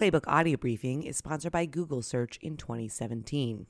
Playbook Audio Briefing is sponsored by Google Search in 2017.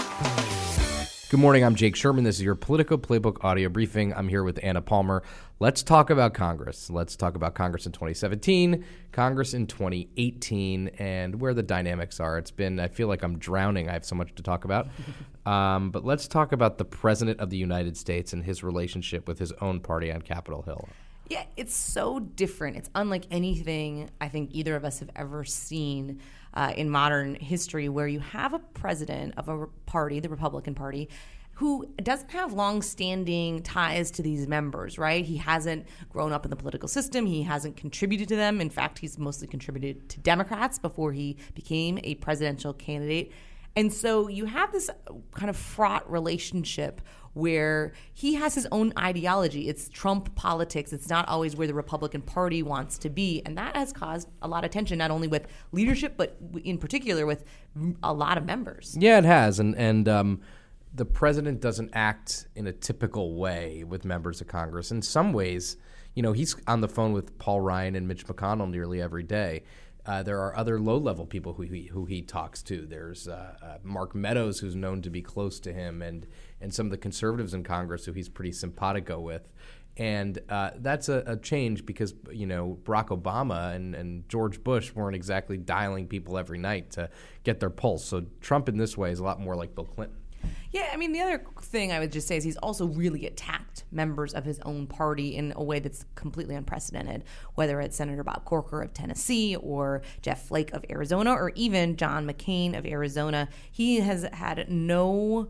Good morning, I'm Jake Sherman. This is your Politico Playbook Audio Briefing. I'm here with Anna Palmer. Let's talk about Congress. Let's talk about Congress in 2017, Congress in 2018, and where the dynamics are. I feel like I'm drowning. I have so much to talk about. But let's talk about the President of the United States and his relationship with his own party on Capitol Hill. Yeah, it's so different. It's unlike anything I think either of us have ever seen in modern history, where you have a president of a party, the Republican Party, who doesn't have long-standing ties to these members, right? He hasn't grown up in the political system. He hasn't contributed to them. In fact, he's mostly contributed to Democrats before he became a presidential candidate. And so you have this kind of fraught relationship where he has his own ideology. It's Trump politics. It's not always where the Republican Party wants to be. And that has caused a lot of tension, not only with leadership, but in particular with a lot of members. Yeah, it has. And the president doesn't act in a typical way with members of Congress. In some ways, he's on the phone with Paul Ryan and Mitch McConnell nearly every day. There are other low-level people who he talks to. There's Mark Meadows, who's known to be close to him, and some of the conservatives in Congress who he's pretty simpatico with. And that's a change because, Barack Obama and George Bush weren't exactly dialing people every night to get their pulse. So Trump in this way is a lot more like Bill Clinton. Yeah, I mean, the other thing I would just say is he's also really attacked members of his own party in a way that's completely unprecedented, whether it's Senator Bob Corker of Tennessee or Jeff Flake of Arizona or even John McCain of Arizona. He has had no,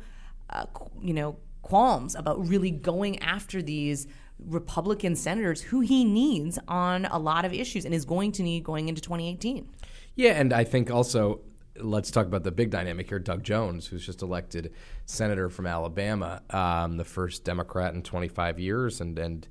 qualms about really going after these Republican senators who he needs on a lot of issues and is going to need going into 2018. Yeah, and I think also let's talk about the big dynamic here. Doug Jones, who's just elected senator from Alabama, the first Democrat in 25 years, and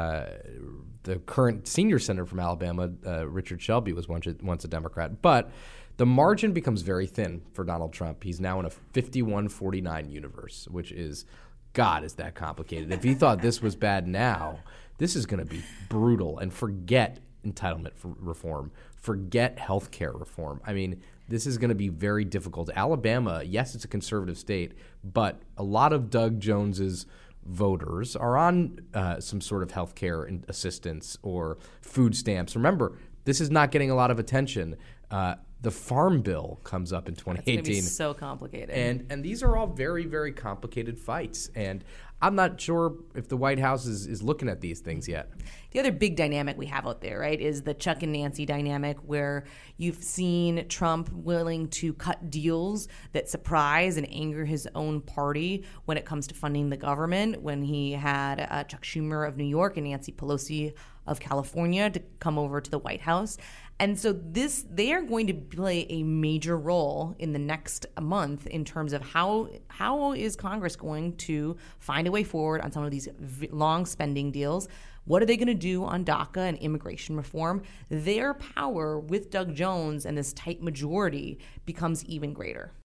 the current senior senator from Alabama, Richard Shelby, was once a Democrat. But the margin becomes very thin for Donald Trump. He's now in a 51-49 universe, which is, God, is that complicated. If he thought this was bad now, this is going to be brutal. And forget entitlement reform. Forget health care reform. I mean, this is going to be very difficult. Alabama, yes, it's a conservative state, but a lot of Doug Jones's voters are on some sort of health care assistance or food stamps. Remember, this is not getting a lot of attention. The Farm Bill comes up in 2018. It's going to be so complicated. And these are all very, very complicated fights. And I'm not sure if the White House is looking at these things yet. The other big dynamic we have out there, right, is the Chuck and Nancy dynamic, where you've seen Trump willing to cut deals that surprise and anger his own party when it comes to funding the government, when he had Chuck Schumer of New York and Nancy Pelosi of California to come over to the White House. And so they are going to play a major role in the next month in terms of how is Congress going to find a way forward on some of these long spending deals. What are they going to do on DACA and immigration reform? Their power with Doug Jones and this tight majority becomes even greater.